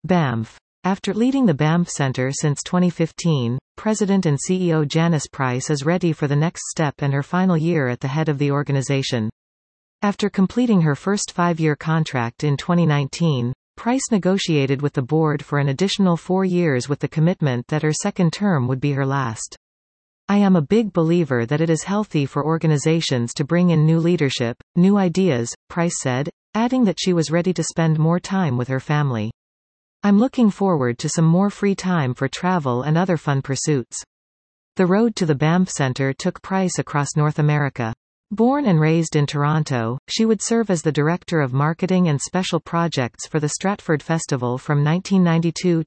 Banff. After leading the Banff Centre since 2015, President and CEO Janice Price is ready for the next step and her final year at the head of the organisation. After completing her first 5-year contract in 2019, Price negotiated with the board for an additional 4 years with the commitment that her second term would be her last. I am a big believer that it is healthy for organizations to bring in new leadership, new ideas, Price said, adding that she was ready to spend more time with her family. I'm looking forward to some more free time for travel and other fun pursuits. The road to the Banff Centre took Price across North America. Born and raised in Toronto, she would serve as the Director of Marketing and Special Projects for the Stratford Festival from 1992 to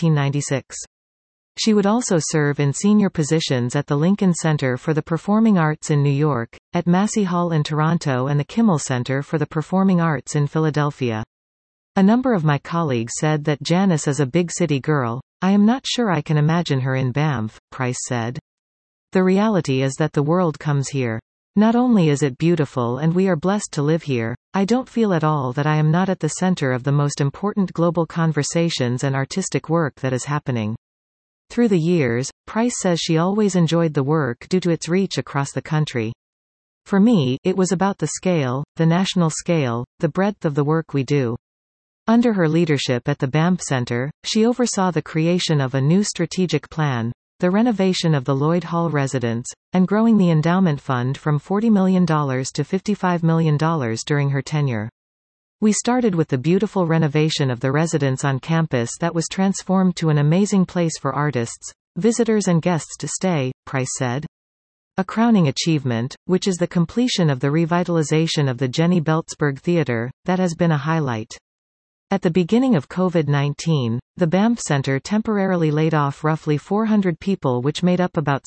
1996. She would also serve in senior positions at the Lincoln Center for the Performing Arts in New York, at Massey Hall in Toronto and the Kimmel Center for the Performing Arts in Philadelphia. A number of my colleagues said that Janice is a big city girl. I am not sure I can imagine her in Banff, Price said. The reality is that the world comes here. Not only is it beautiful and we are blessed to live here, I don't feel at all that I am not at the center of the most important global conversations and artistic work that is happening. Through the years, Price says she always enjoyed the work due to its reach across the country. For me, it was about the scale, the national scale, the breadth of the work we do. Under her leadership at the Banff Centre, she oversaw the creation of a new strategic plan, the renovation of the Lloyd Hall residence, and growing the endowment fund from $40 million to $55 million during her tenure. We started with the beautiful renovation of the residence on campus that was transformed to an amazing place for artists, visitors and guests to stay, Price said. A crowning achievement, which is the completion of the revitalization of the Jenny Belzberg Theatre, that has been a highlight. At the beginning of COVID-19, the Banff Centre temporarily laid off roughly 400 people, which made up about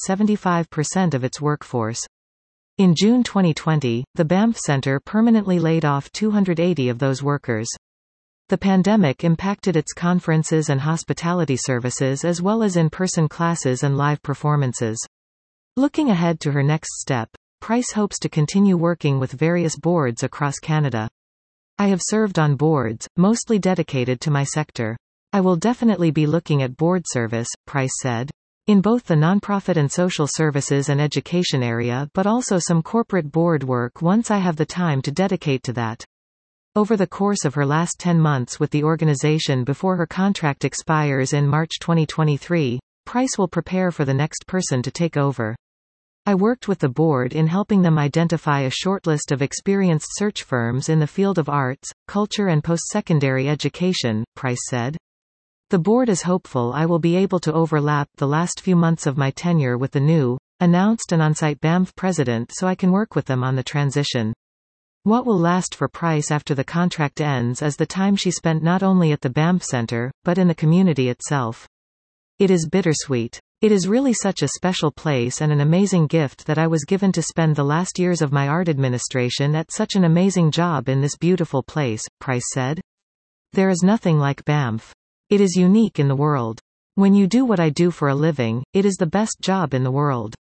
75% of its workforce. In June 2020, the Banff Centre permanently laid off 280 of those workers. The pandemic impacted its conferences and hospitality services as well as in-person classes and live performances. Looking ahead to her next step, Price hopes to continue working with various boards across Canada. I have served on boards, mostly dedicated to my sector. I will definitely be looking at board service, Price said. In both the nonprofit and social services and education area, but also some corporate board work once I have the time to dedicate to that. Over the course of her last 10 months with the organization before her contract expires in March 2023, Price will prepare for the next person to take over. I worked with the board in helping them identify a shortlist of experienced search firms in the field of arts, culture and post-secondary education, Price said. The board is hopeful I will be able to overlap the last few months of my tenure with the new, announced and on-site Banff president so I can work with them on the transition. What will last for Price after the contract ends is the time she spent not only at the Banff Centre, but in the community itself. It is bittersweet. It is really such a special place and an amazing gift that I was given to spend the last years of my art administration at such an amazing job in this beautiful place, Price said. There is nothing like Banff. It is unique in the world. When you do what I do for a living, it is the best job in the world.